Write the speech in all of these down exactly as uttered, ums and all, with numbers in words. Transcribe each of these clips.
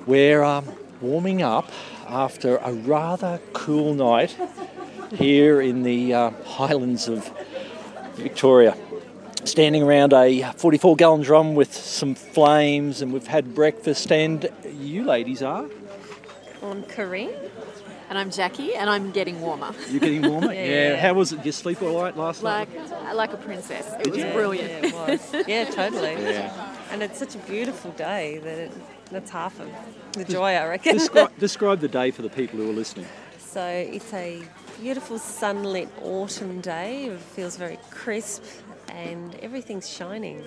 We're um, warming up after a rather cool night here in the uh, Highlands of Victoria. Standing around a forty-four gallon drum with some flames, and we've had breakfast, and you ladies are? I'm Corinne. And I'm Jackie, and I'm getting warmer. You're getting warmer? yeah. yeah. How was it? Did you sleep all right last like, night? Like a princess. It Did was you? brilliant. Yeah, it was. Yeah, totally. Yeah. And it's such a beautiful day that it, that's half of the joy, I reckon. Describe, describe the day for the people who are listening. So it's a beautiful sunlit autumn day. It feels very crisp and everything's shining.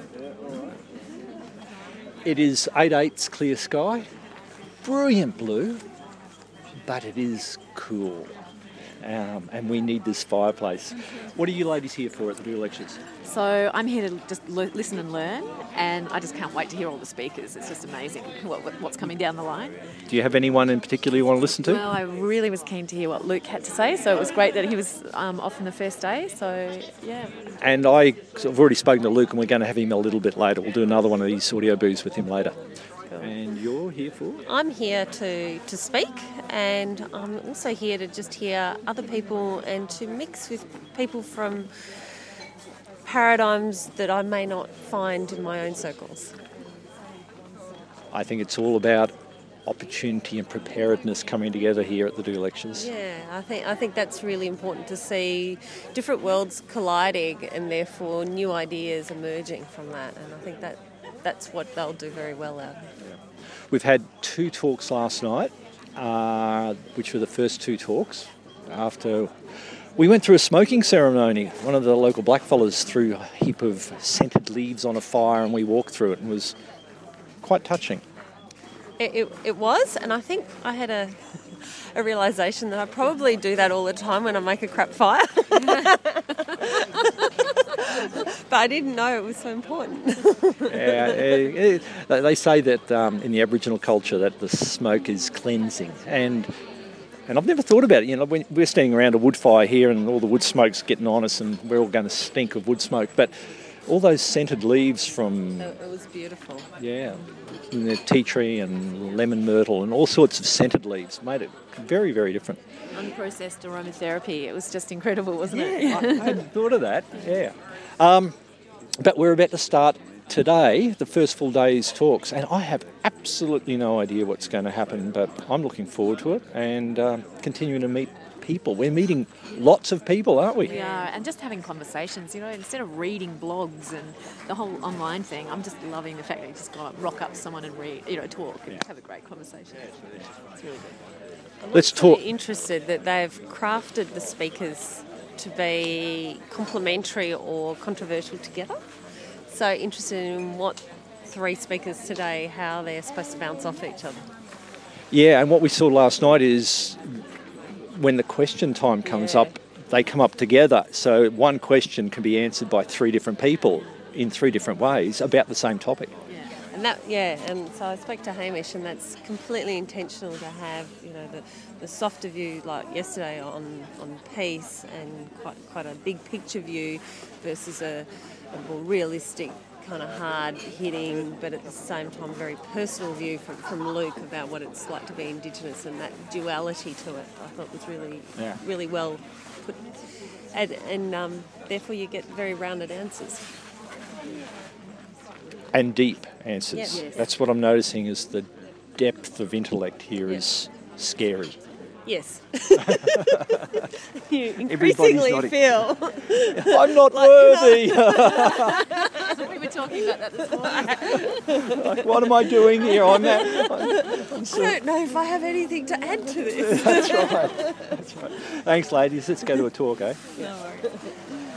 It is eight eighths clear sky, brilliant blue, but it is cool. Um, and we need this fireplace. What are you ladies here for at the Dual Lectures? So I'm here to just l- listen and learn, and I just can't wait to hear all the speakers. It's just amazing what, what, what's coming down the line. Do you have anyone in particular you want to listen to? Well, I really was keen to hear what Luke had to say, so it was great that he was um, off on the first day, so yeah. And I, I've already spoken to Luke, and we're going to have him a little bit later. We'll do another one of these audio booths with him later. Cool. And you're here for? I'm here to, to speak, and I'm also here to just hear other people and to mix with people from paradigms that I may not find in my own circles. I think it's all about opportunity and preparedness coming together here at the Dual Lectures. Yeah, I think I think that's really important to see different worlds colliding and therefore new ideas emerging from that. And I think that that's what they'll do very well at. We've had two talks last night, uh, which were the first two talks after we went through a smoking ceremony. One of the local blackfellas threw a heap of scented leaves on a fire, and we walked through it, and it was quite touching. It, it, it was, and I think I had a, a realisation that I probably do that all the time when I make a crap fire. But I didn't know it was so important. yeah, it, it, they say that um, in the Aboriginal culture that the smoke is cleansing, and and I've never thought about it. You know, when we're standing around a wood fire here, and all the wood smoke's getting on us, and we're all going to stink of wood smoke, but all those scented leaves from... It, it was beautiful. Yeah, and the tea tree and lemon myrtle and all sorts of scented leaves made it very, very different. Unprocessed aromatherapy. It was just incredible, wasn't it? I, I hadn't thought of that, yeah. Um, but we're about to start today, the first full day's talks, and I have absolutely no idea what's going to happen, but I'm looking forward to it and um, continuing to meet people. We're meeting lots of people, aren't we? We are, and just having conversations, you know, instead of reading blogs and the whole online thing, I'm just loving the fact that you just go rock up to someone and read, you know, talk and Yeah. have a great conversation. It's really good. Let's I'm talk. really interested that they've crafted the speakers to be complementary or controversial together. So interested in what three speakers today, how they're supposed to bounce off each other. Yeah, and what we saw last night is when the question time comes Yeah. up, they come up together. So one question can be answered by three different people in three different ways about the same topic. And that, yeah, and so I spoke to Hamish, and that's completely intentional to have, you know, the, the softer view like yesterday on, on peace, and quite quite a big picture view versus a, a more realistic, kind of hard hitting, but at the same time very personal view from, from Luke about what it's like to be Indigenous, and that duality to it I thought was really, Yeah. really well put, and, and um, therefore you get very rounded answers. And deep answers. Yeah. Yes. That's what I'm noticing, is the depth of intellect here Yeah. is scary. Yes. You Everybody's increasingly nodding. feel. I'm not Like, worthy. We were talking about that this morning. Like, what am I doing here? I'm, at, I'm, I'm I so, don't know if I have anything to add to this. That's right. That's right. Thanks, ladies. Let's go to a talk, eh? No worries.